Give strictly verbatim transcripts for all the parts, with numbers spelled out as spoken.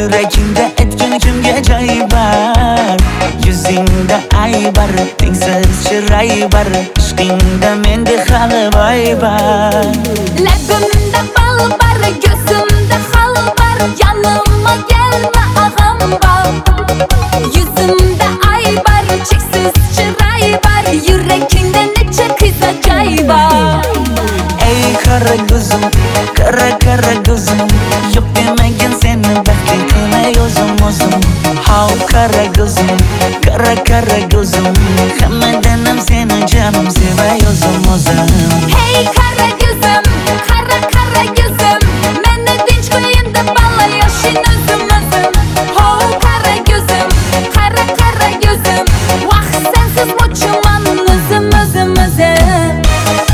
Yüreğimde etkin kimge joy var. Yüzingde ay var, tengsiz chiray var. Ishqingda mende hali boy var. Labimda bal var, gözümde hal var. Yanıma gelme ağam bal. Yüzümde ay var, cheksiz chiray var. Yüreğimde neçe kız acayip var. Ey kara gözüm, kara kara gözüm. Yok demegin seni bekle kılma yozum ozum. Hav kara gözüm, kara kara gözüm. Hammadanam seni canım sevayozum ozum. Hey kara gözüm, kara kara gözüm. Meni dinç koyun da bala yaşın özüm özüm. Ho kara gözüm, kara kara gözüm. Vah sensiz muçuman özüm özüm özüm.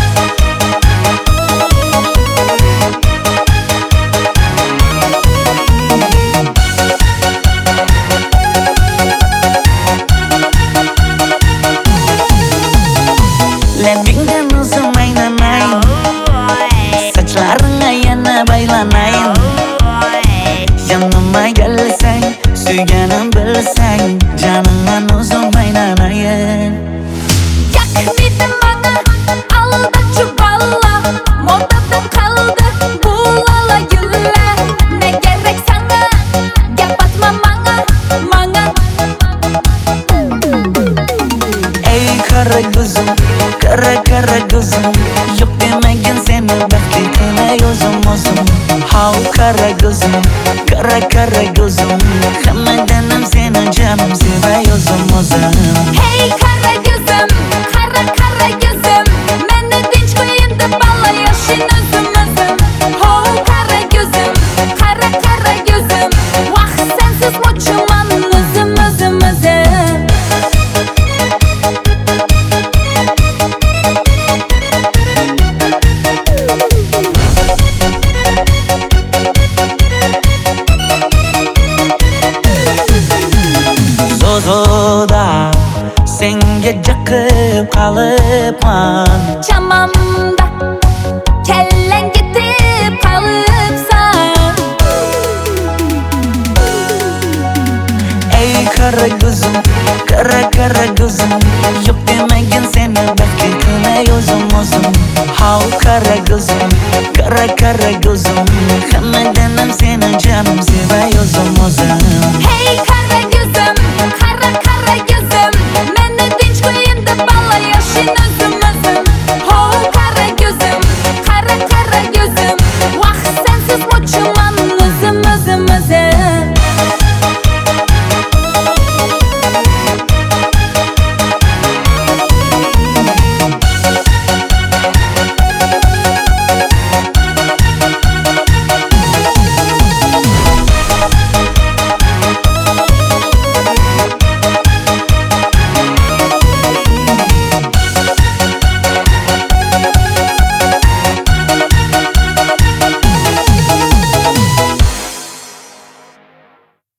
Labingden uzun aynamayın. Saçlarına yana baylanayın. Yanıma gelsen, suyganım bilsen. Canından uzun aynamayın. Yak dedim bana, alda çuballa. Modada kaldı bu lala gülle. Ne gerek sana, gap atma bana, bana. Ey kara gözüm, kara kara gözüm. Yok demegin seni bekle kılma yozum ozum. Hav kara gözüm, kara kara gözüm. Hammadanam seni canım sevayozum ozum. Hey kara gözüm, kara kara gözüm. Meni dinç koyun da bala yaşın özüm özüm. Ho kara gözüm, kara kara gözüm. Vah sensiz muçuman özüm özüm özüm. Zozoda senga jaqib qalıpman. Chamamda kellen gidip kalıpsan. Ey kara gözüm, kara kara gözüm. Yok demegin seni bekle kılma yozum ozum. Hav kara gözüm, kara kara gözüm.